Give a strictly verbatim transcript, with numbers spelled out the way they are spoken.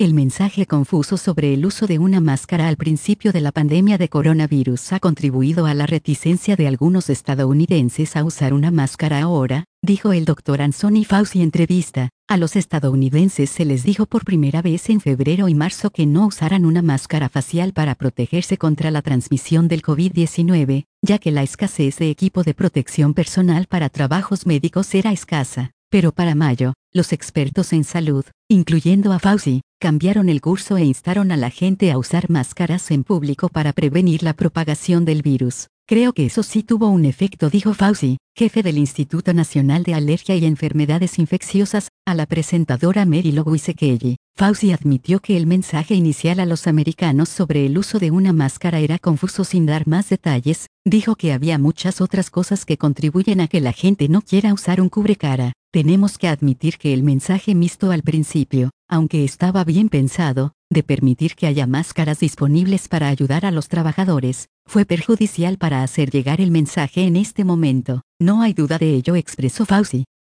El mensaje confuso sobre el uso de una máscara al principio de la pandemia de coronavirus ha contribuido a la reticencia de algunos estadounidenses a usar una máscara ahora, dijo el doctor Anthony Fauci en entrevista. A los estadounidenses se les dijo por primera vez en febrero y marzo que no usaran una máscara facial para protegerse contra la transmisión del COVID diecinueve, ya que la escasez de equipo de protección personal para trabajos médicos era escasa. Pero para mayo, los expertos en salud, incluyendo a Fauci, cambiaron el curso e instaron a la gente a usar máscaras en público para prevenir la propagación del virus. Creo que eso sí tuvo un efecto, dijo Fauci, jefe del Instituto Nacional de Alergia y Enfermedades Infecciosas, a la presentadora Mary Louise Kelly. Fauci admitió que el mensaje inicial a los americanos sobre el uso de una máscara era confuso sin dar más detalles. Dijo que había muchas otras cosas que contribuyen a que la gente no quiera usar un cubrecara. Tenemos que admitir que el mensaje mixto al principio, aunque estaba bien pensado, de permitir que haya máscaras disponibles para ayudar a los trabajadores, fue perjudicial para hacer llegar el mensaje en este momento. No hay duda de ello, expresó Fauci.